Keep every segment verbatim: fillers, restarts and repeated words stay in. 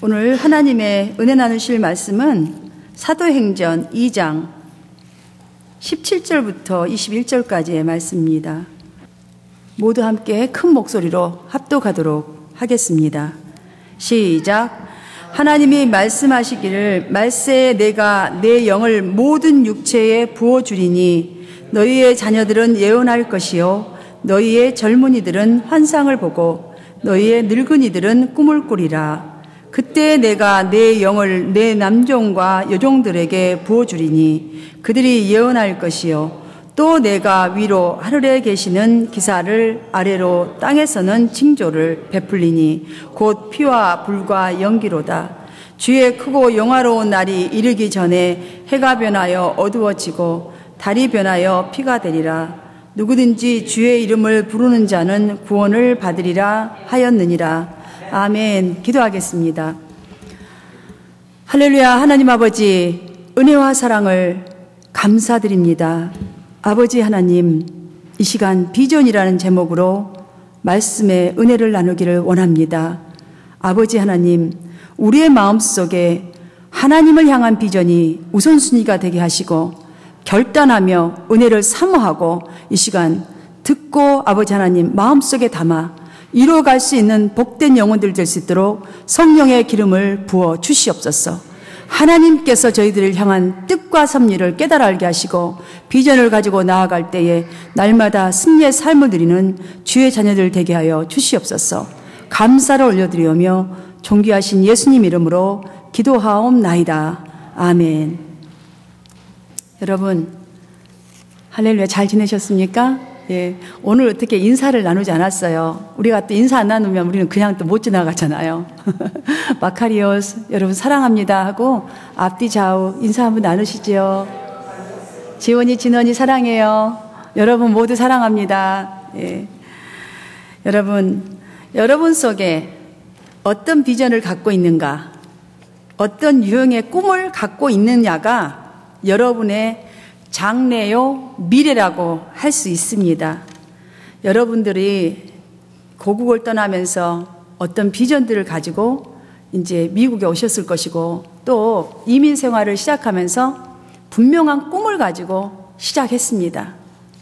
오늘 하나님의 은혜 나누실 말씀은 사도행전 이 장 십칠 절부터 이십일 절까지의 말씀입니다. 모두 함께 큰 목소리로 합독하도록 하겠습니다. 시작. 하나님이 말씀하시기를 말세에 내가 내 영을 모든 육체에 부어주리니 너희의 자녀들은 예언할 것이요 너희의 젊은이들은 환상을 보고 너희의 늙은이들은 꿈을 꾸리라. 그때 내가 내 영을 내 남종과 여종들에게 부어주리니 그들이 예언할 것이요 또 내가 위로 하늘에 계시는 기사를 아래로 땅에서는 징조를 베풀리니 곧 피와 불과 연기로다. 주의 크고 영화로운 날이 이르기 전에 해가 변하여 어두워지고 달이 변하여 피가 되리라. 누구든지 주의 이름을 부르는 자는 구원을 받으리라 하였느니라. 아멘. 기도하겠습니다. 할렐루야. 하나님 아버지, 은혜와 사랑을 감사드립니다. 아버지 하나님, 이 시간 비전이라는 제목으로 말씀의 은혜를 나누기를 원합니다. 아버지 하나님, 우리의 마음속에 하나님을 향한 비전이 우선순위가 되게 하시고 결단하며 은혜를 사모하고 이 시간 듣고 아버지 하나님 마음속에 담아 이루어갈 수 있는 복된 영혼들 될 수 있도록 성령의 기름을 부어 주시옵소서. 하나님께서 저희들을 향한 뜻과 섭리를 깨달아 알게 하시고 비전을 가지고 나아갈 때에 날마다 승리의 삶을 누리는 주의 자녀들 되게 하여 주시옵소서. 감사를 올려드리오며 존귀하신 예수님 이름으로 기도하옵나이다. 아멘. 여러분, 할렐루야, 잘 지내셨습니까? 예, 오늘 어떻게 인사를 나누지 않았어요. 우리가 또 인사 안 나누면 우리는 그냥 또 못 지나가잖아요. 마카리오스, 여러분 사랑합니다 하고 앞뒤 좌우 인사 한번 나누시죠. 지원이, 진원이 사랑해요. 여러분 모두 사랑합니다. 예. 여러분, 여러분 속에 어떤 비전을 갖고 있는가, 어떤 유형의 꿈을 갖고 있느냐가 여러분의 장래요 미래라고 할 수 있습니다. 여러분들이 고국을 떠나면서 어떤 비전들을 가지고 이제 미국에 오셨을 것이고 또 이민 생활을 시작하면서 분명한 꿈을 가지고 시작했습니다.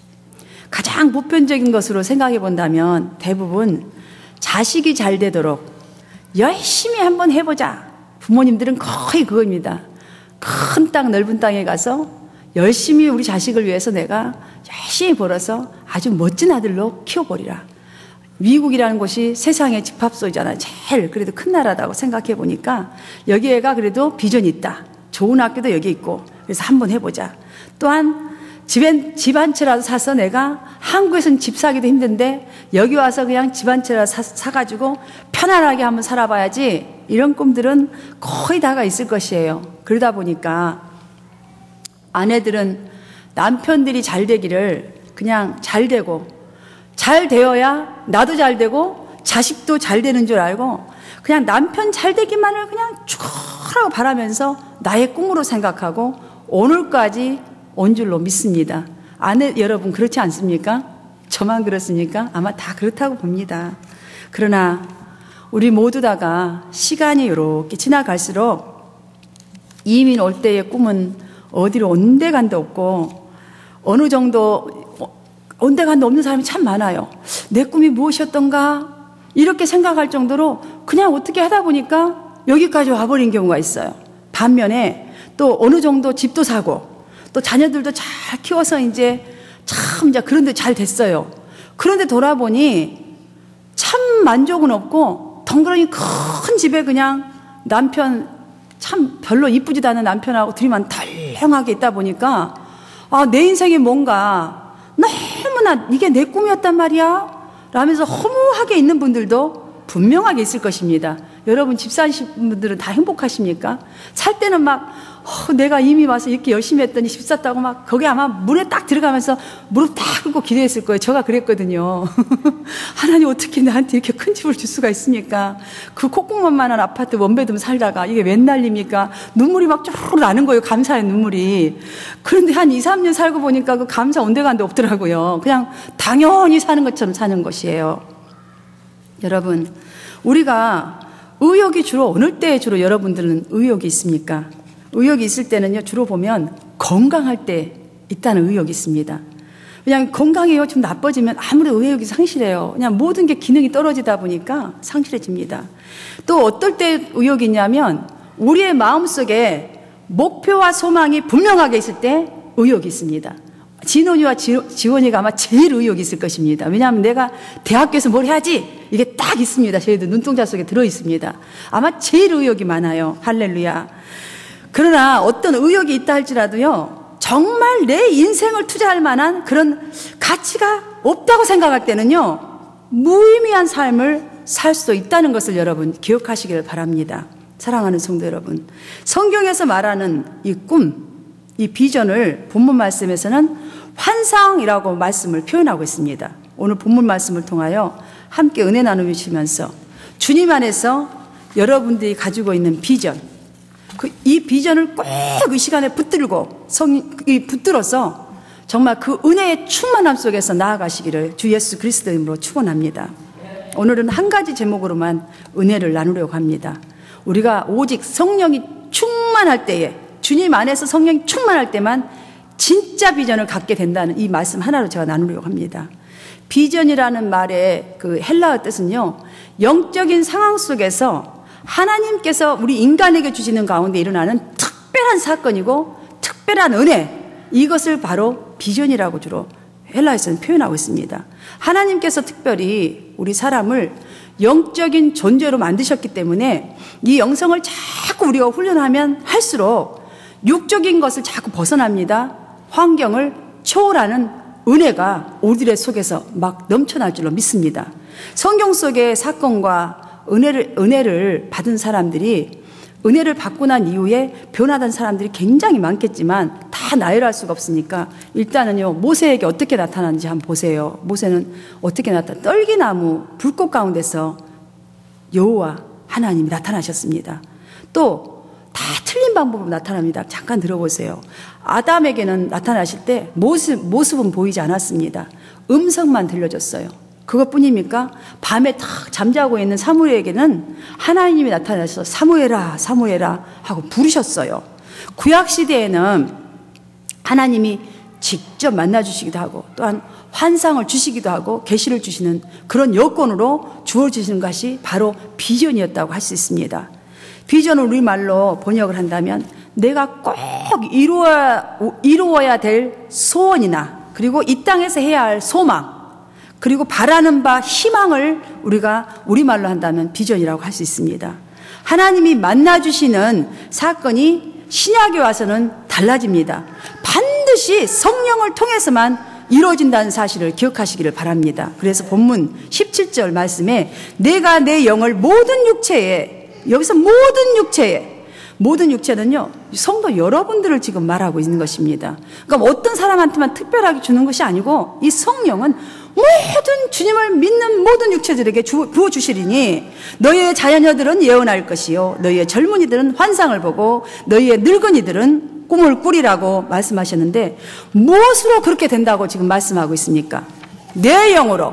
가장 보편적인 것으로 생각해 본다면 대부분 자식이 잘 되도록 열심히 한번 해보자. 부모님들은 거의 그겁니다. 큰 땅 넓은 땅에 가서 열심히 우리 자식을 위해서 내가 열심히 벌어서 아주 멋진 아들로 키워버리라. 미국이라는 곳이 세상의 집합소잖아요. 제일 그래도 큰 나라다고 생각해 보니까 여기에가 그래도 비전이 있다. 좋은 학교도 여기 있고 그래서 한번 해보자. 또한 집엔, 집 한 채라도 사서 내가 한국에서는 집 사기도 힘든데 여기 와서 그냥 집 한 채라도 사, 사가지고 편안하게 한번 살아봐야지. 이런 꿈들은 거의 다가 있을 것이에요. 그러다 보니까 아내들은 남편들이 잘 되기를 그냥 잘 되고 잘 되어야 나도 잘 되고 자식도 잘 되는 줄 알고 그냥 남편 잘 되기만을 그냥 쭉 하고 바라면서 나의 꿈으로 생각하고 오늘까지 온 줄로 믿습니다. 아내 여러분 그렇지 않습니까? 저만 그렇습니까? 아마 다 그렇다고 봅니다. 그러나 우리 모두 다가 시간이 이렇게 지나갈수록 이민 올 때의 꿈은 어디로 온데간데 없고 어느 정도 온데간데 없는 사람이 참 많아요. 내 꿈이 무엇이었던가 이렇게 생각할 정도로 그냥 어떻게 하다 보니까 여기까지 와버린 경우가 있어요. 반면에 또 어느 정도 집도 사고 또 자녀들도 잘 키워서 이제 참 이제 그런데 잘 됐어요. 그런데 돌아보니 참 만족은 없고 덩그러니 큰 집에 그냥 남편 참 별로 이쁘지도 않은 남편하고 둘이만 덜렁하게 있다 보니까 아, 내 인생이 뭔가 너무나 이게 내 꿈이었단 말이야 라면서 허무하게 있는 분들도 분명하게 있을 것입니다. 여러분 집 사신 분들은 다 행복하십니까? 살 때는 막 어, 내가 이미 와서 이렇게 열심히 했더니 집 샀다고 막 거기 아마 문에 딱 들어가면서 무릎 딱 꿇고 기도했을 거예요. 제가 그랬거든요. 하나님 어떻게 나한테 이렇게 큰 집을 줄 수가 있습니까? 그 콧구멍만한 아파트 원베드룸 살다가 이게 웬 난립니까? 눈물이 막 쭉 나는 거예요. 감사의 눈물이. 그런데 한 이, 삼 년 살고 보니까 그 감사 온데간데 없더라고요. 그냥 당연히 사는 것처럼 사는 것이에요. 여러분, 우리가 의욕이 주로 어느 때 주로 여러분들은 의욕이 있습니까? 의욕이 있을 때는요, 주로 보면 건강할 때 있다는 의욕이 있습니다. 그냥 건강이 좀 나빠지면 아무래도 의욕이 상실해요. 그냥 모든 게 기능이 떨어지다 보니까 상실해집니다. 또 어떨 때 의욕이 있냐면 우리의 마음속에 목표와 소망이 분명하게 있을 때 의욕이 있습니다. 진원이와 지원이가 아마 제일 의욕이 있을 것입니다. 왜냐하면 내가 대학교에서 뭘 해야지 이게 딱 있습니다. 저희들 눈동자 속에 들어 있습니다. 아마 제일 의욕이 많아요. 할렐루야. 그러나 어떤 의욕이 있다 할지라도요, 정말 내 인생을 투자할 만한 그런 가치가 없다고 생각할 때는요, 무의미한 삶을 살 수 있다는 것을 여러분 기억하시길 바랍니다. 사랑하는 성도 여러분, 성경에서 말하는 이 꿈, 이 비전을 본문 말씀에서는 환상이라고 말씀을 표현하고 있습니다. 오늘 본문 말씀을 통하여 함께 은혜 나누시면서 주님 안에서 여러분들이 가지고 있는 비전, 그 이 비전을 꼭 이 시간에 붙들고 성, 이 붙들어서 정말 그 은혜의 충만함 속에서 나아가시기를 주 예수 그리스도 이름으로 축원합니다. 오늘은 한 가지 제목으로만 은혜를 나누려고 합니다. 우리가 오직 성령이 충만할 때에, 주님 안에서 성령이 충만할 때만 진짜 비전을 갖게 된다는 이 말씀 하나로 제가 나누려고 합니다. 비전이라는 말의 그 헬라어 뜻은요, 영적인 상황 속에서 하나님께서 우리 인간에게 주시는 가운데 일어나는 특별한 사건이고 특별한 은혜, 이것을 바로 비전이라고 주로 헬라어에서는 표현하고 있습니다. 하나님께서 특별히 우리 사람을 영적인 존재로 만드셨기 때문에 이 영성을 자꾸 우리가 훈련하면 할수록 육적인 것을 자꾸 벗어납니다. 환경을 초월하는 은혜가 우리들의 속에서 막 넘쳐날 줄로 믿습니다. 성경 속의 사건과 은혜를, 은혜를 받은 사람들이, 은혜를 받고 난 이후에 변화된 사람들이 굉장히 많겠지만 다 나열할 수가 없으니까 일단은요, 모세에게 어떻게 나타났는지 한번 보세요. 모세는 어떻게 나타났, 떨기나무 불꽃 가운데서 여호와 하나님이 나타나셨습니다. 또 다 틀린 방법으로 나타납니다. 잠깐 들어보세요. 아담에게는 나타나실 때 모습, 모습은 보이지 않았습니다. 음성만 들려줬어요. 그것뿐입니까? 밤에 탁 잠자고 있는 사무엘에게는 하나님이 나타나셔서 사무엘아 사무엘아 하고 부르셨어요. 구약시대에는 하나님이 직접 만나주시기도 하고 또한 환상을 주시기도 하고 계시를 주시는 그런 여건으로 주어주시는 것이 바로 비전이었다고 할 수 있습니다. 비전을 우리말로 번역을 한다면 내가 꼭 이루어야, 이루어야 될 소원이나 그리고 이 땅에서 해야 할 소망, 그리고 바라는 바 희망을 우리가 우리말로 한다면 비전이라고 할 수 있습니다. 하나님이 만나주시는 사건이 신약에 와서는 달라집니다. 반드시 성령을 통해서만 이루어진다는 사실을 기억하시기를 바랍니다. 그래서 본문 십칠 절 말씀에 내가 내 영을 모든 육체에, 여기서 모든 육체에, 모든 육체는요, 성도 여러분들을 지금 말하고 있는 것입니다. 그러니까 어떤 사람한테만 특별하게 주는 것이 아니고 이 성령은 모든 주님을 믿는 모든 육체들에게 부어주시리니 너희의 자녀들은 예언할 것이요 너희의 젊은이들은 환상을 보고 너희의 늙은이들은 꿈을 꾸리라고 말씀하셨는데, 무엇으로 그렇게 된다고 지금 말씀하고 있습니까? 내 영으로,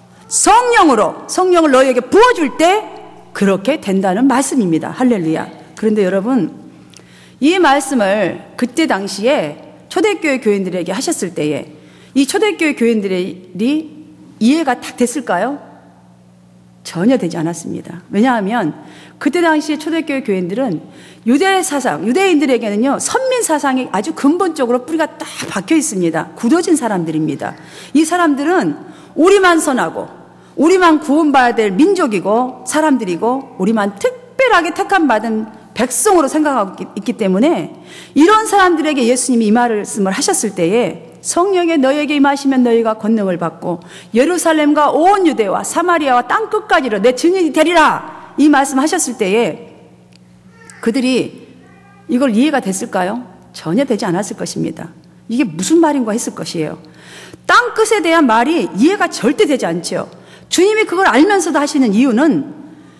성령으로, 성령을 너희에게 부어줄 때 그렇게 된다는 말씀입니다. 할렐루야. 그런데 여러분, 이 말씀을 그때 당시에 초대교회 교인들에게 하셨을 때에 이 초대교회 교인들이 이해가 딱 됐을까요? 전혀 되지 않았습니다. 왜냐하면 그때 당시에 초대교회 교인들은 유대 사상, 유대인들에게는요, 선민 사상이 아주 근본적으로 뿌리가 딱 박혀 있습니다. 굳어진 사람들입니다. 이 사람들은 우리만 선하고 우리만 구원받아야 될 민족이고 사람들이고 우리만 특별하게 택함받은 백성으로 생각하고 있기 때문에 이런 사람들에게 예수님이 이 말씀을 하셨을 때에 성령에 너희에게 임하시면 너희가 권능을 받고 예루살렘과 온 유대와 사마리아와 땅끝까지로 내 증인이 되리라, 이 말씀하셨을 때에 그들이 이걸 이해가 됐을까요? 전혀 되지 않았을 것입니다. 이게 무슨 말인가 했을 것이에요. 땅끝에 대한 말이 이해가 절대 되지 않죠. 주님이 그걸 알면서도 하시는 이유는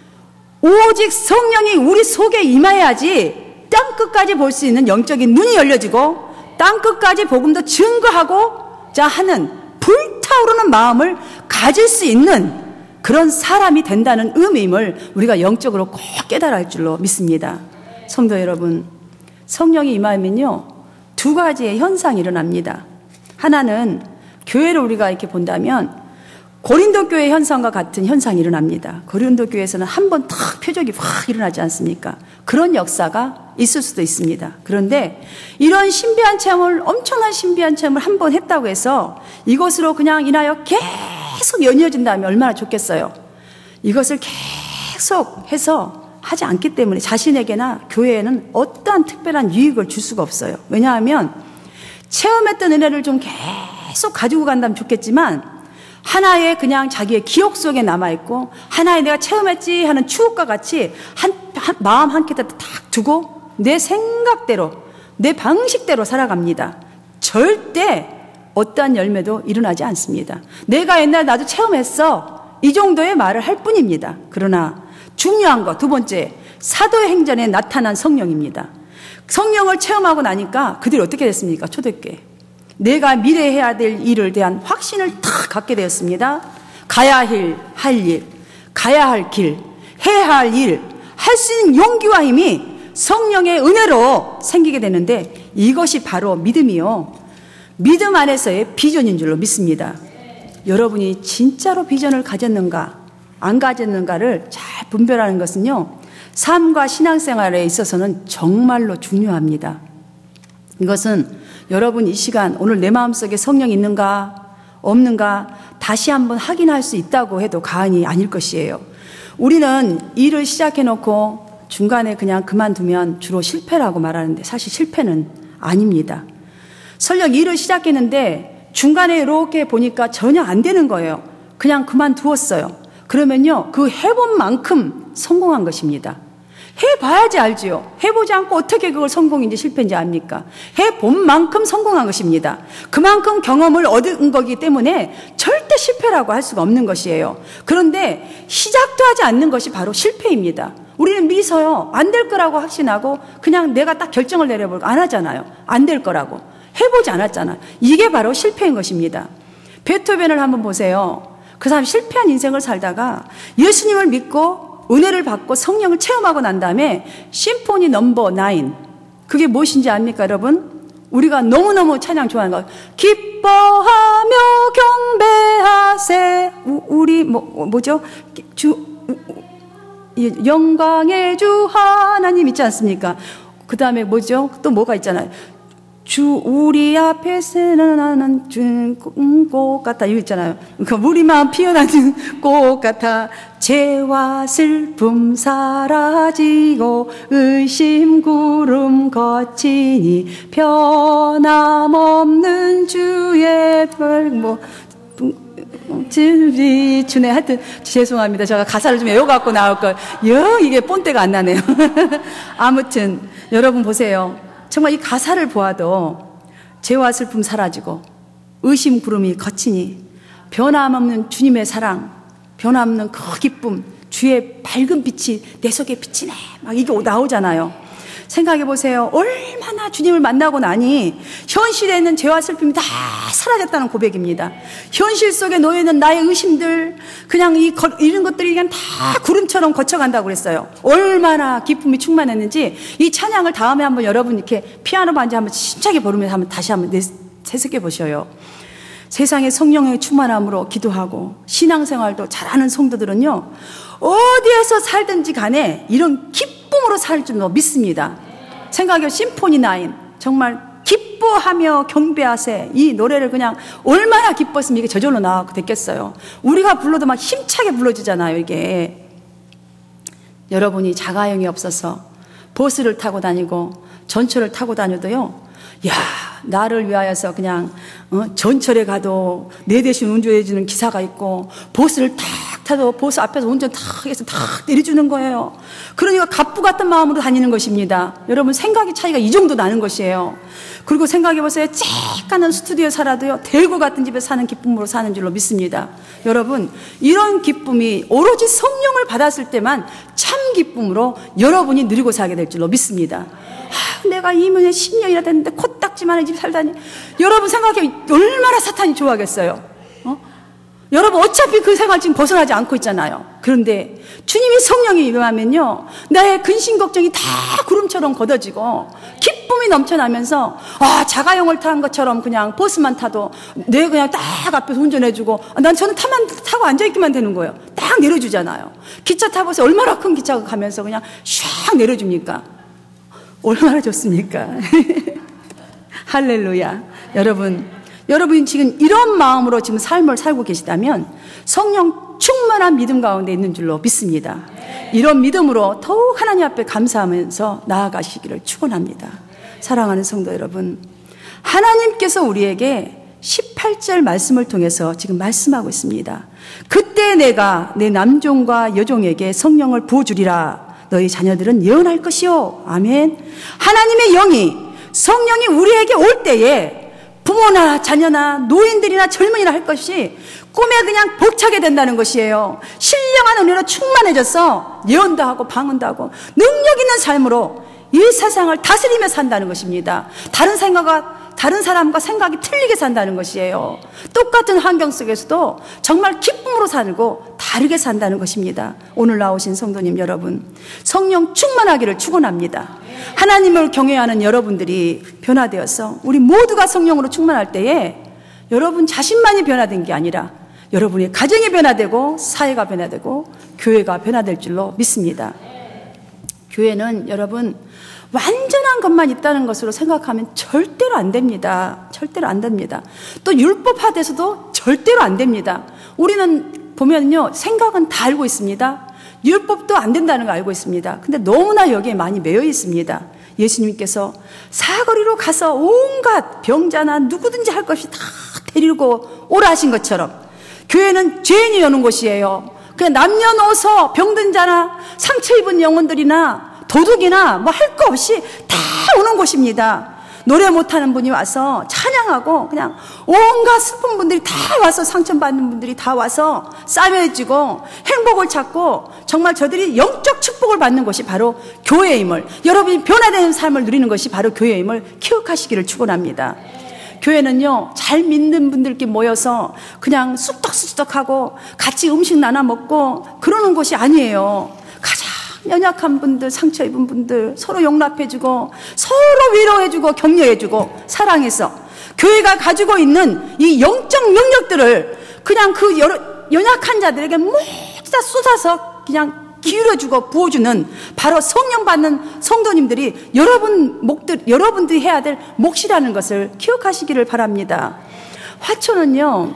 오직 성령이 우리 속에 임해야지 땅끝까지 볼 수 있는 영적인 눈이 열려지고 땅끝까지 복음도 증거하고자 하는 불타오르는 마음을 가질 수 있는 그런 사람이 된다는 의미임을 우리가 영적으로 꼭 깨달아야 할 줄로 믿습니다. 성도 여러분, 성령이 임하면요, 두 가지의 현상이 일어납니다. 하나는 교회를 우리가 이렇게 본다면 고린도 교회 현상과 같은 현상이 일어납니다. 고린도 교회에서는 한 번 탁 표적이 확 일어나지 않습니까? 그런 역사가 있을 수도 있습니다. 그런데 이런 신비한 체험을, 엄청난 신비한 체험을 한 번 했다고 해서 이것으로 그냥 인하여 계속 연이어진다면 얼마나 좋겠어요. 이것을 계속 해서 하지 않기 때문에 자신에게나 교회에는 어떠한 특별한 유익을 줄 수가 없어요. 왜냐하면 체험했던 은혜를 좀 계속 가지고 간다면 좋겠지만 하나의 그냥 자기의 기억 속에 남아있고 하나의 내가 체험했지 하는 추억과 같이 한, 한 마음 한 켠에 딱 두고 내 생각대로 내 방식대로 살아갑니다. 절대 어떠한 열매도 일어나지 않습니다. 내가 옛날에 나도 체험했어, 이 정도의 말을 할 뿐입니다. 그러나 중요한 거 두 번째, 사도행전에 나타난 성령입니다. 성령을 체험하고 나니까 그들이 어떻게 됐습니까? 초대교회. 내가 미래에 해야 될 일을 대한 확신을 탁 갖게 되었습니다. 가야 할, 할 일, 가야 할 길, 해야 할 일, 할 수 있는 용기와 힘이 성령의 은혜로 생기게 되는데 이것이 바로 믿음이요, 믿음 안에서의 비전인 줄로 믿습니다. 여러분이 진짜로 비전을 가졌는가 안 가졌는가를 잘 분별하는 것은요, 삶과 신앙생활에 있어서는 정말로 중요합니다. 이것은 여러분 이 시간 오늘 내 마음속에 성령이 있는가 없는가 다시 한번 확인할 수 있다고 해도 과언이 아닐 것이에요. 우리는 일을 시작해놓고 중간에 그냥 그만두면 주로 실패라고 말하는데 사실 실패는 아닙니다. 설령 일을 시작했는데 중간에 이렇게 보니까 전혀 안 되는 거예요. 그냥 그만두었어요. 그러면요, 그 해본 만큼 성공한 것입니다. 해봐야지 알지요. 해보지 않고 어떻게 그걸 성공인지 실패인지 압니까? 해본 만큼 성공한 것입니다. 그만큼 경험을 얻은 거기 때문에 절대 실패라고 할 수가 없는 것이에요. 그런데 시작도 하지 않는 것이 바로 실패입니다. 우리는 미리서요, 안 될 거라고 확신하고 그냥 내가 딱 결정을 내려버리고 안 하잖아요. 안 될 거라고. 해보지 않았잖아. 이게 바로 실패인 것입니다. 베토벤을 한번 보세요. 그 사람 실패한 인생을 살다가 예수님을 믿고 은혜를 받고 성령을 체험하고 난 다음에 심포니 넘버 나인, 그게 무엇인지 압니까 여러분? 우리가 너무너무 찬양 좋아하는 거, 기뻐하며 경배하세, 우리 뭐, 뭐죠? 주 영광의 주 하나님 있지 않습니까? 그 다음에 뭐죠? 또 뭐가 있잖아요. 주 우리 앞에서는 나는 꽃 같아, 이거 있잖아요. 그 우리 마음 피어나는 꽃 같아. 죄와 슬픔 사라지고 의심 구름 거치니 변함없는 주의 별 뭐 주비 주네. 하여튼 죄송합니다. 제가 가사를 좀 외워갖고 나올 걸. 영 이게 본때가 안 나네요. 아무튼 여러분 보세요. 정말 이 가사를 보아도 죄와 슬픔 사라지고 의심 구름이 거치니 변함없는 주님의 사랑, 변함없는 그 기쁨, 주의 밝은 빛이 내 속에 비치네, 막 이게 나오잖아요. 생각해 보세요. 얼마나 주님을 만나고 나니 현실에 있는 죄와 슬픔이 다 사라졌다는 고백입니다. 현실 속에 놓여있는 나의 의심들, 그냥 이, 이런 것들이 그냥 다 구름처럼 거쳐간다고 그랬어요. 얼마나 기쁨이 충만했는지 이 찬양을 다음에 한번 여러분 이렇게 피아노 반주 한번 심차게 부르면서 한번 다시 한번 새석해 보셔요. 세상에 성령의 충만함으로 기도하고 신앙생활도 잘하는 성도들은요, 어디에서 살든지 간에 이런 기쁨으로 살 줄로 믿습니다. 생각해요. 심포니 나인, 정말 기뻐하며 경배하세, 이 노래를 그냥 얼마나 기뻤으면 이게 저절로 나오고 됐겠어요. 우리가 불러도 막 힘차게 불러주잖아요. 이게 여러분이 자가용이 없어서 버스를 타고 다니고 전철을 타고 다녀도요, 야, 나를 위하여서 그냥 어, 전철에 가도 내 대신 운전해주는 기사가 있고, 버스를 탁 타도 버스 앞에서 운전 탁 해서 탁 내려주는 거예요. 그러니까 갑부 같은 마음으로 다니는 것입니다. 여러분, 생각의 차이가 이 정도 나는 것이에요. 그리고 생각해보세요. 쬐까는 스튜디오에 살아도요, 대구 같은 집에 사는 기쁨으로 사는 줄로 믿습니다. 여러분, 이런 기쁨이 오로지 성령을 받았을 때만 참 기쁨으로 여러분이 누리고 살게 될 줄로 믿습니다. 아, 내가 이민에 십 년이나 됐는데 코딱지만한 집 살다니. 여러분 생각해, 얼마나 사탄이 좋아하겠어요. 어? 여러분 어차피 그 생활 지금 벗어나지 않고 있잖아요. 그런데 주님이 성령이 임하면요, 나의 근심 걱정이 다 구름처럼 걷어지고 기쁨이 넘쳐나면서 아 자가용을 탄 것처럼 그냥 버스만 타도 내 그냥 딱 앞에서 운전해주고 난 저는 타만 타고 앉아있기만 되는 거예요. 딱 내려주잖아요. 기차 타보세요. 얼마나 큰 기차가 가면서 그냥 샥 내려줍니까? 얼마나 좋습니까? 할렐루야. 여러분 여러분이 지금 이런 마음으로 지금 삶을 살고 계시다면 성령 충만한 믿음 가운데 있는 줄로 믿습니다. 이런 믿음으로 더욱 하나님 앞에 감사하면서 나아가시기를 축원합니다. 사랑하는 성도 여러분, 하나님께서 우리에게 십팔 절 말씀을 통해서 지금 말씀하고 있습니다. 그때 내가 내 남종과 여종에게 성령을 부어주리라. 너희 자녀들은 예언할 것이요. 아멘. 하나님의 영이, 성령이 우리에게 올 때에 부모나 자녀나 노인들이나 젊은이나 할 것이 꿈에 그냥 벅차게 된다는 것이에요. 신령한 은혜로 충만해져서 예언도 하고 방언도 하고 능력 있는 삶으로 이 세상을 다스리며 산다는 것입니다. 다른 생각과 다른 사람과 생각이 틀리게 산다는 것이에요. 똑같은 환경 속에서도 정말 기쁨으로 살고 다르게 산다는 것입니다. 오늘 나오신 성도님 여러분, 성령 충만하기를 축원합니다. 하나님을 경외하는 여러분들이 변화되어서 우리 모두가 성령으로 충만할 때에 여러분 자신만이 변화된 게 아니라 여러분의 가정이 변화되고 사회가 변화되고 교회가 변화될 줄로 믿습니다. 교회는 여러분 완전한 것만 있다는 것으로 생각하면 절대로 안 됩니다. 절대로 안 됩니다. 또 율법화돼서도 절대로 안 됩니다. 우리는 보면요, 생각은 다 알고 있습니다. 율법도 안 된다는 거 알고 있습니다. 근데 너무나 여기에 많이 매여 있습니다. 예수님께서 사거리로 가서 온갖 병자나 누구든지 할 것이 다 데리고 오라 하신 것처럼 교회는 죄인이 오는 곳이에요. 그냥 남녀노소 병든 자나 상처 입은 영혼들이나 도둑이나 뭐 할 거 없이 다 오는 곳입니다. 노래 못하는 분이 와서 찬양하고 그냥 온갖 슬픈 분들이 다 와서 상처받는 분들이 다 와서 싸매지고 행복을 찾고 정말 저들이 영적 축복을 받는 것이 바로 교회임을, 여러분이 변화되는 삶을 누리는 것이 바로 교회임을 기억하시기를 축원합니다. 교회는요, 잘 믿는 분들끼리 모여서 그냥 쑥덕쑥덕하고 같이 음식 나눠 먹고 그러는 곳이 아니에요. 가장 연약한 분들, 상처 입은 분들 서로 용납해주고 서로 위로해주고 격려해주고 사랑해서 교회가 가지고 있는 이 영적 능력들을 그냥 그 여러, 연약한 자들에게 모두 다 쏟아서 그냥 기울여주고 부어주는 바로 성령 받는 성도님들이 여러분 목들, 여러분들이 해야 될 몫이라는 것을 기억하시기를 바랍니다. 화초는요,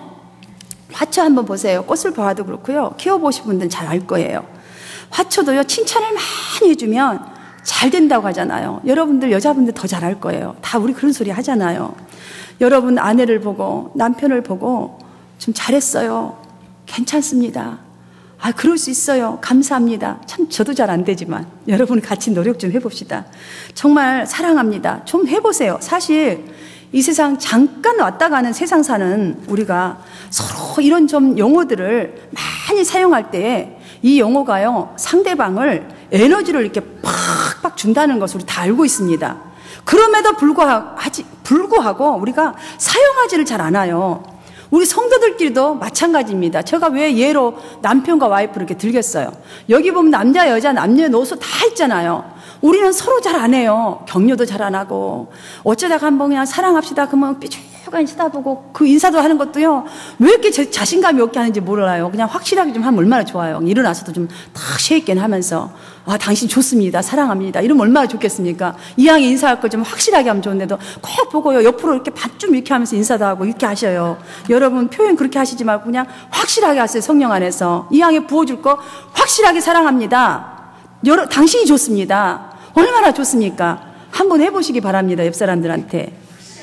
화초 한번 보세요. 꽃을 봐도 그렇고요, 키워보신 분들은 잘 알 거예요. 화초도요, 칭찬을 많이 해주면 잘 된다고 하잖아요. 여러분들 여자분들 더 잘 알 거예요. 다 우리 그런 소리 하잖아요. 여러분 아내를 보고 남편을 보고 좀 잘했어요, 괜찮습니다, 아 그럴 수 있어요, 감사합니다. 참 저도 잘 안 되지만 여러분 같이 노력 좀 해봅시다. 정말 사랑합니다, 좀 해보세요. 사실 이 세상 잠깐 왔다 가는 세상 사는 우리가 서로 이런 좀 용어들을 많이 사용할 때 이 용어가요, 상대방을 에너지를 이렇게 팍팍 준다는 것을 우리 다 알고 있습니다. 그럼에도 불구하고, 불구하고 우리가 사용하지를 잘 않아요. 우리 성도들끼리도 마찬가지입니다. 제가 왜 예로 남편과 와이프를 이렇게 들겠어요? 여기 보면 남자, 여자, 남녀노소 다 있잖아요. 우리는 서로 잘 안 해요. 격려도 잘 안 하고 어쩌다가 한번 그냥 사랑합시다 그러면 삐죽한 쳐다보고 그 인사도 하는 것도요, 왜 이렇게 자신감이 없게 하는지 몰라요. 그냥 확실하게 좀 하면 얼마나 좋아요. 일어나서도 좀 탁 쉐이ken 하면서 아 당신 좋습니다, 사랑합니다 이러면 얼마나 좋겠습니까? 이왕에 인사할 걸 좀 확실하게 하면 좋은데도 꼭 보고요, 옆으로 이렇게 좀 이렇게 하면서 인사도 하고 이렇게 하셔요. 여러분 표현 그렇게 하시지 말고 그냥 확실하게 하세요. 성령 안에서 이왕에 부어줄 거 확실하게 사랑합니다, 여러, 당신이 좋습니다. 얼마나 좋습니까? 한번 해보시기 바랍니다. 옆 사람들한테.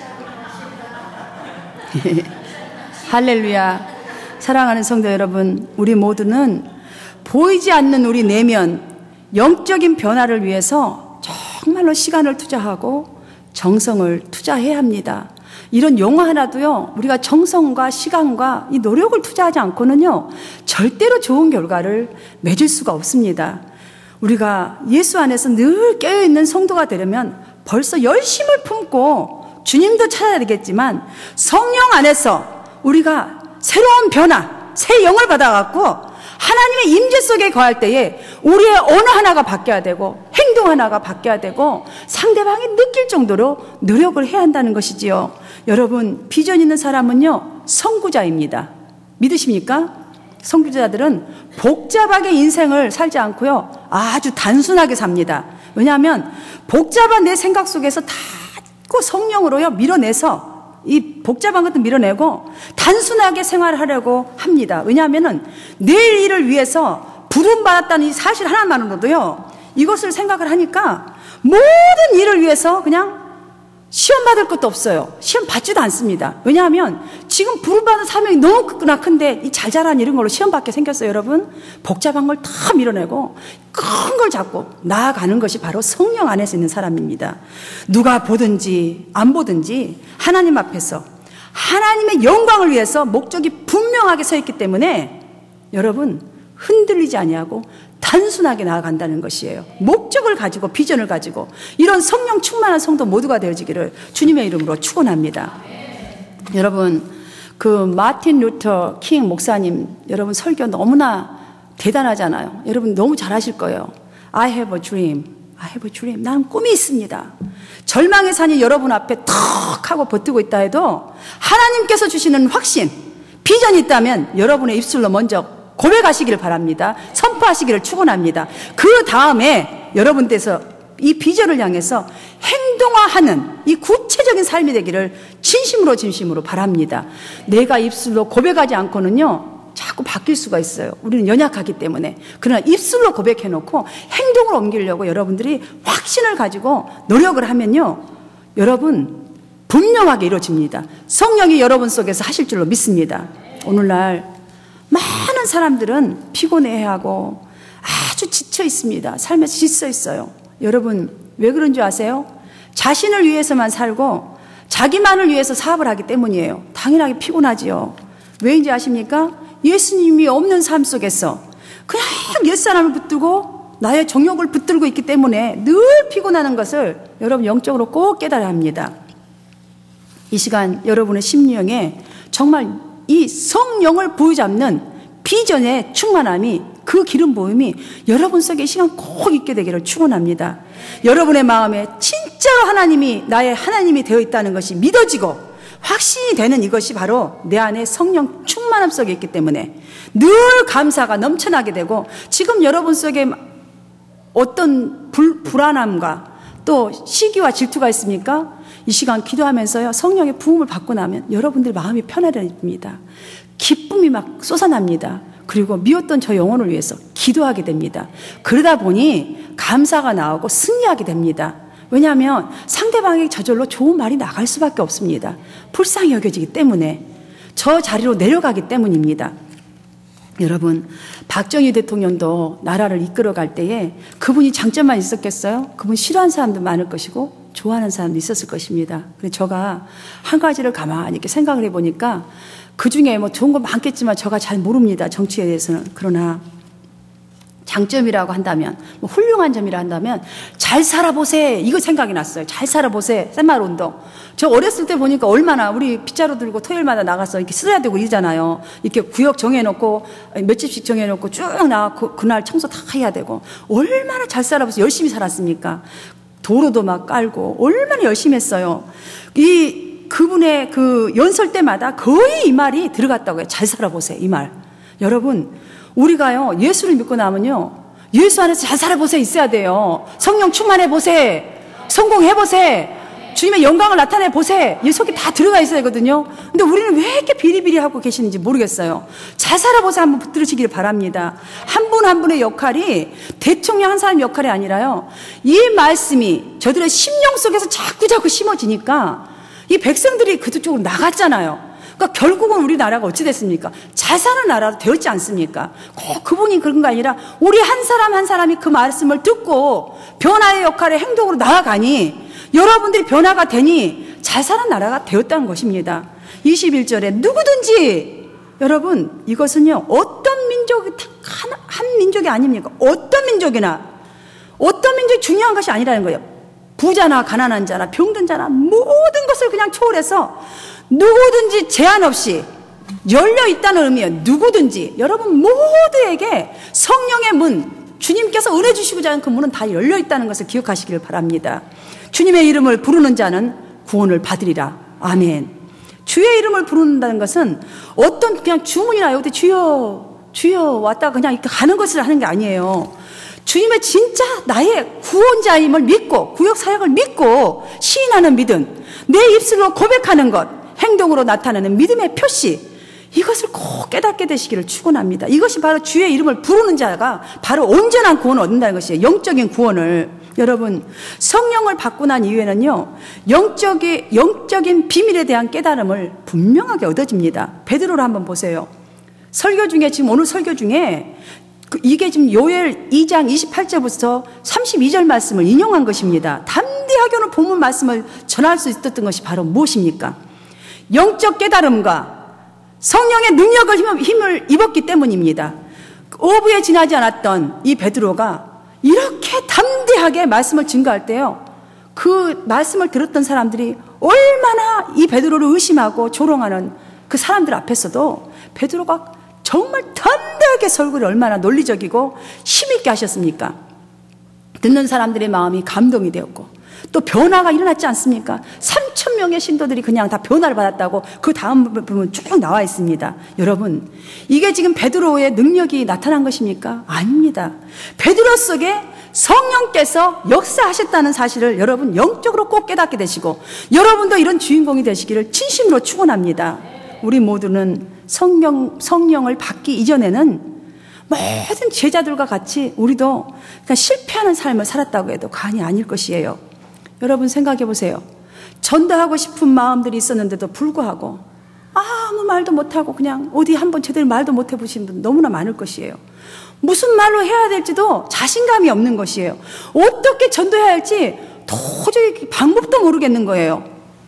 할렐루야. 사랑하는 성도 여러분, 우리 모두는 보이지 않는 우리 내면 영적인 변화를 위해서 정말로 시간을 투자하고 정성을 투자해야 합니다. 이런 용어 하나도요, 우리가 정성과 시간과 이 노력을 투자하지 않고는요, 절대로 좋은 결과를 맺을 수가 없습니다. 우리가 예수 안에서 늘 깨어있는 성도가 되려면 벌써 열심을 품고 주님도 찾아야 되겠지만 성령 안에서 우리가 새로운 변화, 새 영을 받아갖고 하나님의 임재 속에 거할 때에 우리의 언어 하나가 바뀌어야 되고 행동 하나가 바뀌어야 되고 상대방이 느낄 정도로 노력을 해야 한다는 것이지요. 여러분, 비전 있는 사람은요, 선구자입니다. 믿으십니까? 선구자들은 복잡하게 인생을 살지 않고요, 아주 단순하게 삽니다. 왜냐하면 복잡한 내 생각 속에서 다 성령으로요 밀어내서 이 복잡한 것도 밀어내고 단순하게 생활하려고 합니다. 왜냐하면은 내일 일을 위해서 부름받았다는 이 사실 하나만으로도요, 이것을 생각을 하니까 모든 일을 위해서 그냥 시험 받을 것도 없어요. 시험 받지도 않습니다. 왜냐하면 지금 부름받은 사명이 너무 크구나 큰데 이 잘 자란 이런 걸로 시험 받게 생겼어요. 여러분, 복잡한 걸 다 밀어내고 큰 걸 잡고 나아가는 것이 바로 성령 안에서 있는 사람입니다. 누가 보든지 안 보든지 하나님 앞에서 하나님의 영광을 위해서 목적이 분명하게 서 있기 때문에 여러분, 흔들리지 아니하고 단순하게 나아간다는 것이에요. 목적을 가지고 비전을 가지고 이런 성령 충만한 성도 모두가 되어지기를 주님의 이름으로 축원합니다. 여러분, 그 마틴 루터 킹 목사님, 여러분 설교 너무나 대단하잖아요. 여러분 너무 잘하실 거예요. I have a dream. I have a dream. 나는 꿈이 있습니다. 절망의 산이 여러분 앞에 턱 하고 버티고 있다 해도 하나님께서 주시는 확신, 비전이 있다면 여러분의 입술로 먼저 고백하시기를 바랍니다. 선포하시기를 축원합니다. 그 다음에 여러분께서 이 비전을 향해서 행동화하는 이 구체적인 삶이 되기를 진심으로 진심으로 바랍니다. 내가 입술로 고백하지 않고는요, 자꾸 바뀔 수가 있어요. 우리는 연약하기 때문에. 그러나 입술로 고백해놓고 행동을 옮기려고 여러분들이 확신을 가지고 노력을 하면요, 여러분 분명하게 이루어집니다. 성령이 여러분 속에서 하실 줄로 믿습니다. 오늘날 많은 사람들은 피곤해하고 아주 지쳐 있습니다. 삶에서 지쳐 있어요. 여러분, 왜 그런 줄 아세요? 자신을 위해서만 살고 자기만을 위해서 사업을 하기 때문이에요. 당연하게 피곤하지요. 왜인지 아십니까? 예수님이 없는 삶 속에서 그냥 옛사람을 붙들고 나의 정욕을 붙들고 있기 때문에 늘 피곤하는 것을 여러분 영적으로 꼭 깨달아야 합니다. 이 시간 여러분의 심령에 정말 이 성령을 부여잡는 비전의 충만함이, 그 기름 부음이 여러분 속에 이 시간 꼭 있게 되기를 축원합니다. 여러분의 마음에 진짜로 하나님이 나의 하나님이 되어 있다는 것이 믿어지고 확신이 되는 이것이 바로 내 안에 성령 충만함 속에 있기 때문에 늘 감사가 넘쳐나게 되고, 지금 여러분 속에 어떤 불, 불안함과 또 시기와 질투가 있습니까? 이 시간 기도하면서요, 성령의 부음을 받고 나면 여러분들 마음이 편안해집니다. 기쁨이 막 솟아납니다. 그리고 미웠던 저 영혼을 위해서 기도하게 됩니다. 그러다 보니 감사가 나오고 승리하게 됩니다. 왜냐하면 상대방에게 저절로 좋은 말이 나갈 수밖에 없습니다. 불쌍히 여겨지기 때문에, 저 자리로 내려가기 때문입니다. 여러분, 박정희 대통령도 나라를 이끌어갈 때에 그분이 장점만 있었겠어요? 그분 싫어하는 사람도 많을 것이고 좋아하는 사람도 있었을 것입니다. 그래서 제가 한 가지를 가만히 이렇게 생각을 해보니까 그 중에 뭐 좋은 거 많겠지만 제가 잘 모릅니다. 정치에 대해서는. 그러나 장점이라고 한다면, 뭐 훌륭한 점이라 한다면 잘 살아보세, 이거 생각이 났어요. 잘 살아보세, 새마을운동. 저 어렸을 때 보니까 얼마나 우리 빗자루 들고 토요일마다 나가서 이렇게 써야 되고 이러잖아요. 이렇게 구역 정해놓고 몇 집씩 정해놓고 쭉 나가고 그날 청소 다 해야 되고, 얼마나 잘 살아보세요. 열심히 살았습니까? 도로도 막 깔고 얼마나 열심히 했어요. 이 그분의 그 연설 때마다 거의 이 말이 들어갔다고요. 잘 살아보세요, 이 말. 여러분, 우리가요, 예수를 믿고 나면요, 예수 안에서 잘 살아보세요 있어야 돼요. 성령 충만해보세요. 성공해보세요. 주님의 영광을 나타내보세요. 이 속에 다 들어가 있어야 되거든요. 근데 우리는 왜 이렇게 비리비리하고 계시는지 모르겠어요. 잘 살아보세요 한번 붙들으시길 바랍니다. 한 분 한 분의 역할이 대통령 한 사람 역할이 아니라요, 이 말씀이 저들의 심령 속에서 자꾸자꾸 심어지니까 이 백성들이 그쪽으로 나갔잖아요. 그러니까 결국은 우리나라가 어찌 됐습니까? 잘 사는 나라로 되었지 않습니까? 꼭 그분이 그런 거 아니라 우리 한 사람 한 사람이 그 말씀을 듣고 변화의 역할의 행동으로 나아가니 여러분들이 변화가 되니 잘 사는 나라가 되었다는 것입니다. 이십일 절에 누구든지, 여러분 이것은요 어떤 민족이 한, 한 민족이 아닙니까? 어떤 민족이나 어떤 민족이 중요한 것이 아니라는 거예요. 부자나 가난한 자나 병든 자나 모든 것을 그냥 초월해서 누구든지 제한 없이 열려 있다는 의미예요. 누구든지 여러분 모두에게 성령의 문, 주님께서 은혜 주시고자 하는 그 문은 다 열려 있다는 것을 기억하시길 바랍니다. 주님의 이름을 부르는 자는 구원을 받으리라. 아멘. 주의 이름을 부른다는 것은 어떤 그냥 주문이나 여기 주여 주여 왔다가 그냥 이렇게 가는 것을 하는 게 아니에요. 주님의 진짜 나의 구원자임을 믿고 구역 사역을 믿고 시인하는 믿음, 내 입술로 고백하는 것, 행동으로 나타내는 믿음의 표시, 이것을 꼭 깨닫게 되시기를 축원합니다. 이것이 바로 주의 이름을 부르는 자가 바로 온전한 구원을 얻는다는 것이에요. 영적인 구원을. 여러분, 성령을 받고 난 이후에는요, 영적인, 영적인 비밀에 대한 깨달음을 분명하게 얻어집니다. 베드로를 한번 보세요. 설교 중에, 지금 오늘 설교 중에 이게 지금 요엘 이 장 이십팔 절부터 삼십이 절 말씀을 인용한 것입니다. 담대하게는 본문 말씀을 전할 수 있었던 것이 바로 무엇입니까? 영적 깨달음과 성령의 능력을 힘을 입었기 때문입니다. 오부에 지나지 않았던 이 베드로가 이렇게 담대하게 말씀을 증거할 때요, 그 말씀을 들었던 사람들이 얼마나 이 베드로를 의심하고 조롱하는 그 사람들 앞에서도 베드로가 정말 담대하게 설교를 얼마나 논리적이고 힘있게 하셨습니까? 듣는 사람들의 마음이 감동이 되었고 또 변화가 일어났지 않습니까? 삼천 명의 신도들이 그냥 다 변화를 받았다고 그 다음 부분 쭉 나와 있습니다. 여러분, 이게 지금 베드로의 능력이 나타난 것입니까? 아닙니다. 베드로 속에 성령께서 역사하셨다는 사실을 여러분 영적으로 꼭 깨닫게 되시고 여러분도 이런 주인공이 되시기를 진심으로 축원합니다. 우리 모두는 성령, 성령을 받기 이전에는 모든 제자들과 같이 우리도 그냥 실패하는 삶을 살았다고 해도 과언이 아닐 것이에요. 여러분 생각해 보세요. 전도하고 싶은 마음들이 있었는데도 불구하고 아무 말도 못하고 그냥 어디 한번 제대로 말도 못 해보신 분 너무나 많을 것이에요. 무슨 말로 해야 될지도 자신감이 없는 것이에요. 어떻게 전도해야 할지 도저히 방법도 모르겠는 거예요.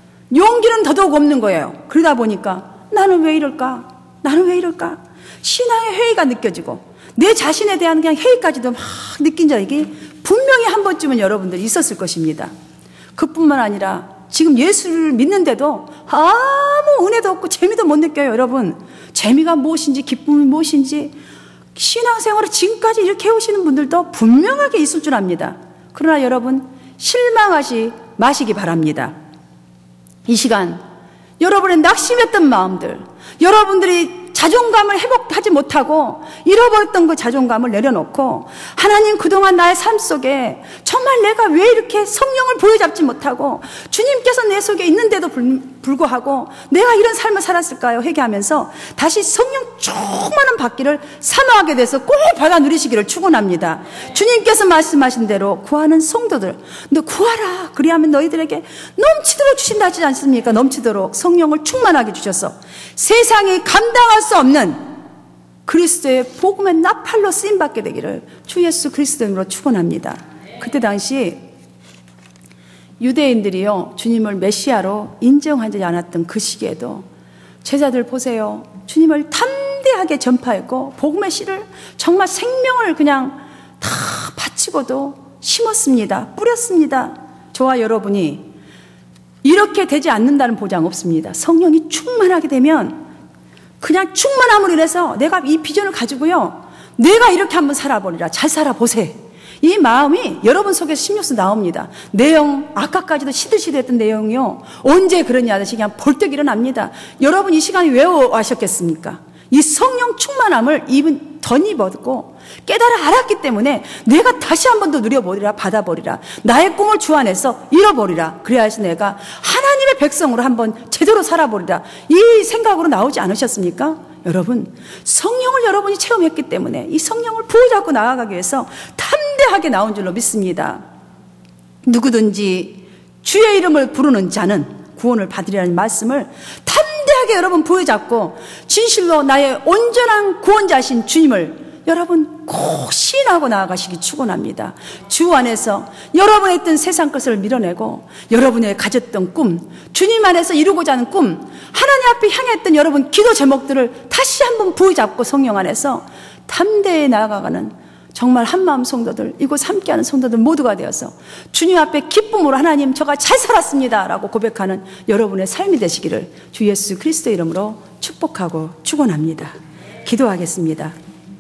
용기는 더더욱 없는 거예요. 그러다 보니까 나는 왜 이럴까? 나는 왜 이럴까? 신앙의 회의가 느껴지고 내 자신에 대한 그냥 회의까지도 막 느낀 적이 분명히 한 번쯤은 여러분들이 있었을 것입니다. 그뿐만 아니라 지금 예수를 믿는데도 아무 은혜도 없고 재미도 못 느껴요. 여러분, 재미가 무엇인지 기쁨이 무엇인지 신앙생활을 지금까지 이렇게 해오시는 분들도 분명하게 있을 줄 압니다. 그러나 여러분, 실망하시 마시기 바랍니다. 이 시간 여러분의 낙심했던 마음들, 여러분들이 자존감을 회복하지 못하고 잃어버렸던 그 자존감을 내려놓고 하나님, 그동안 나의 삶 속에 정말 내가 왜 이렇게 성령을 보여잡지 못하고 주님께서 내 속에 있는데도 불구하고 내가 이런 삶을 살았을까요? 회개하면서 다시 성령 충만한 받기를 사모하게 돼서 꼭 받아 누리시기를 축원합니다. 주님께서 말씀하신 대로 구하는 성도들, 너 구하라. 그리하면 너희들에게 넘치도록 주신다 하지 않습니까? 넘치도록 성령을 충만하게 주셔서 세상이 감당할 수 없는 그리스도의 복음의 나팔로 쓰임받게 되기를 주 예수 그리스도 이름으로 축원합니다. 그때 당시 유대인들이요, 주님을 메시아로 인정하지 않았던 그 시기에도 제자들 보세요. 주님을 담대하게 전파했고 복음의 씨를 정말 생명을 그냥 다 바치고도 심었습니다. 뿌렸습니다. 저와 여러분이 이렇게 되지 않는다는 보장 없습니다. 성령이 충만하게 되면 그냥 충만함으로 인해서 내가 이 비전을 가지고요, 내가 이렇게 한번 살아보리라. 잘 살아보세. 이 마음이 여러분 속에서 심령에서 나옵니다. 내용, 아까까지도 시들시들했던 내용이요, 언제 그러냐 하듯이 그냥 벌떡 일어납니다. 여러분 이 시간에 왜 하셨겠습니까? 이 성령 충만함을 입은 덧입었고 깨달아 알았기 때문에 내가 다시 한 번 더 누려보리라, 받아보리라. 나의 꿈을 주 안에서 잃어버리라. 그래야 해서 내가 하나님의 백성으로 한번 제대로 살아보리라. 이 생각으로 나오지 않으셨습니까? 여러분, 성령을 여러분이 체험했기 때문에 이 성령을 부여잡고 나아가기 위해서 담대하게 나온 줄로 믿습니다. 누구든지 주의 이름을 부르는 자는 구원을 받으리라는 말씀을 담대하게 여러분 부여잡고 진실로 나의 온전한 구원자신 주님을 여러분 꼭 시인하고 나아가시기 축원합니다. 주 안에서 여러분의 있던 세상 것을 밀어내고 여러분의 가졌던 꿈, 주님 안에서 이루고자 하는 꿈, 하나님 앞에 향했던 여러분 기도 제목들을 다시 한번 부여잡고 성령 안에서 담대히 나아가는 정말 한마음 성도들, 이곳 함께하는 성도들 모두가 되어서 주님 앞에 기쁨으로 하나님 저가 잘 살았습니다 라고 고백하는 여러분의 삶이 되시기를 주 예수 그리스도 이름으로 축복합니다. 축복하고 축원합니다. 기도하겠습니다.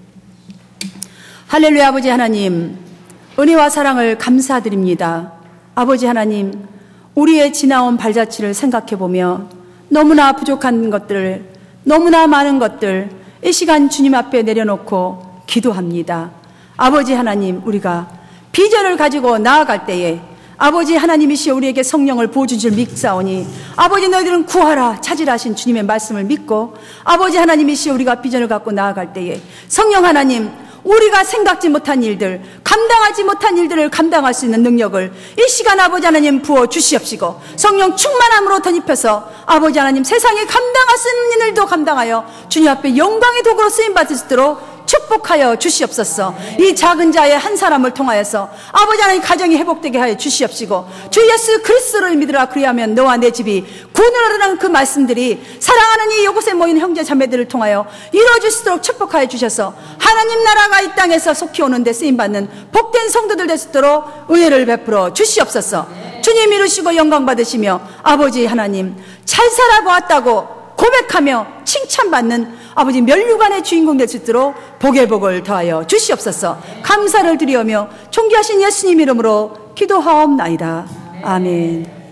할렐루야. 아버지 하나님, 은혜와 사랑을 감사드립니다. 아버지 하나님, 우리의 지나온 발자취를 생각해보며 너무나 부족한 것들, 너무나 많은 것들 이 시간 주님 앞에 내려놓고 기도합니다. 아버지 하나님, 우리가 비전을 가지고 나아갈 때에 아버지 하나님이시여 우리에게 성령을 부어준 줄 믿사오니 아버지 너희들은 구하라 찾으라 하신 주님의 말씀을 믿고 아버지 하나님이시여 우리가 비전을 갖고 나아갈 때에 성령 하나님, 우리가 생각지 못한 일들, 감당하지 못한 일들을 감당할 수 있는 능력을 이 시간 아버지 하나님 부어 주시옵시고 성령 충만함으로 덧입혀서 아버지 하나님 세상에 감당할 수 있는 일도 감당하여 주님 앞에 영광의 도구로 쓰임받을 수 있도록 축복하여 주시옵소서. 이 작은 자의 한 사람을 통하여서 아버지 하나님 가정이 회복되게 하여 주시옵시고 주 예수 그리스도를 믿으라 그리하면 너와 내 집이 구원을 얻으라는 그 말씀들이 사랑하는 이 이곳에 모인 형제 자매들을 통하여 이루어질 수 있도록 축복하여 주셔서 하나님 나라가 이 땅에서 속히 오는 데 쓰임받는 복된 성도들 될 수 있도록 은혜를 베풀어 주시옵소서. 주님 이루시고 영광 받으시며 아버지 하나님 잘 살아보았다고 고백하며 칭찬받는 아버지 멸류관의 주인공 될 수 있도록 복의 복을 더하여 주시옵소서. 감사를 드리오며 존귀하신 예수님 이름으로 기도하옵나이다. 아멘.